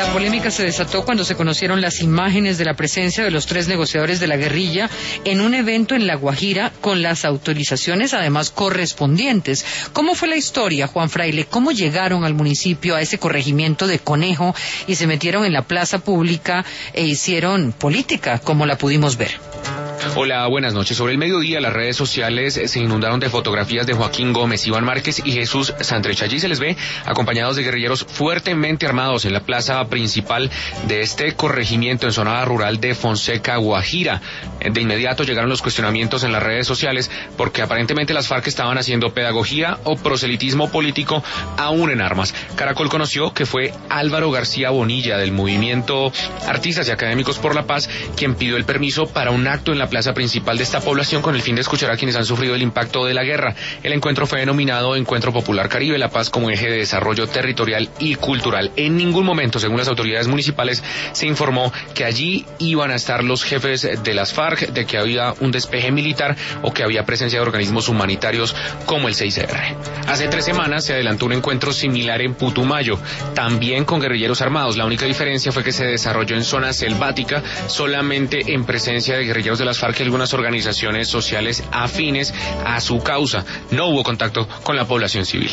La polémica se desató cuando se conocieron las imágenes de la presencia de los 3 negociadores de la guerrilla en un evento en La Guajira con las autorizaciones además correspondientes. ¿Cómo fue la historia, Juan Fraile? ¿Cómo llegaron al municipio, a ese corregimiento de Conejo, y se metieron en la plaza pública e hicieron política, como la pudimos ver? Hola, buenas noches. Sobre el mediodía, las redes sociales se inundaron de fotografías de Joaquín Gómez, Iván Márquez y Jesús Santrich. Allí se les ve acompañados de guerrilleros fuertemente armados en la plaza principal de este corregimiento en zona rural de Fonseca, Guajira. De inmediato llegaron los cuestionamientos en las redes sociales porque aparentemente las FARC estaban haciendo pedagogía o proselitismo político aún en armas. Caracol conoció que fue Álvaro García Bonilla del movimiento Artistas y Académicos por la Paz quien pidió el permiso para un acto en la plaza principal de esta población con el fin de escuchar a quienes han sufrido el impacto de la guerra. El encuentro fue denominado Encuentro Popular Caribe, La Paz como eje de desarrollo territorial y cultural. En ningún momento, según las autoridades municipales, se informó que allí iban a estar los jefes de las FARC, de que había un despeje militar o que había presencia de organismos humanitarios como el 6R. Hace 3 semanas se adelantó un encuentro similar en Putumayo, también con guerrilleros armados. La única diferencia fue que se desarrolló en zona selvática, solamente en presencia de guerrilleros de las FARC y algunas organizaciones sociales afines a su causa. No hubo contacto con la población civil.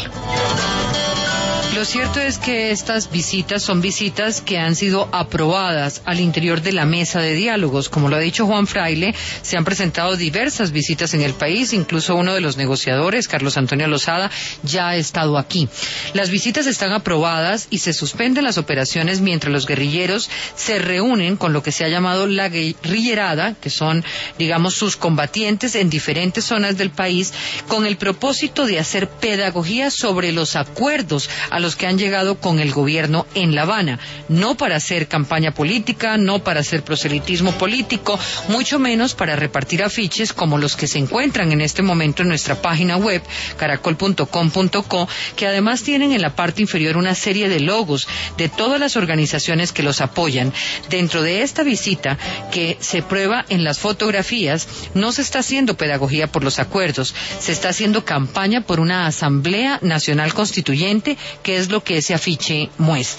Lo cierto es que estas visitas son visitas que han sido aprobadas al interior de la mesa de diálogos. Como lo ha dicho Juan Fraile, se han presentado diversas visitas en el país, incluso uno de los negociadores, Carlos Antonio Lozada, ya ha estado aquí. Las visitas están aprobadas y se suspenden las operaciones mientras los guerrilleros se reúnen con lo que se ha llamado la guerrillerada, que son, digamos, sus combatientes en diferentes zonas del país, con el propósito de hacer pedagogía sobre los acuerdos a los que han llegado con el gobierno en La Habana, no para hacer campaña política, no para hacer proselitismo político, mucho menos para repartir afiches como los que se encuentran en este momento en nuestra página web, caracol.com.co, que además tienen en la parte inferior una serie de logos de todas las organizaciones que los apoyan. Dentro de esta visita, que se prueba en las fotografías, no se está haciendo pedagogía por los acuerdos, se está haciendo campaña por una Asamblea Nacional Constituyente, que es lo que ese afiche muestra.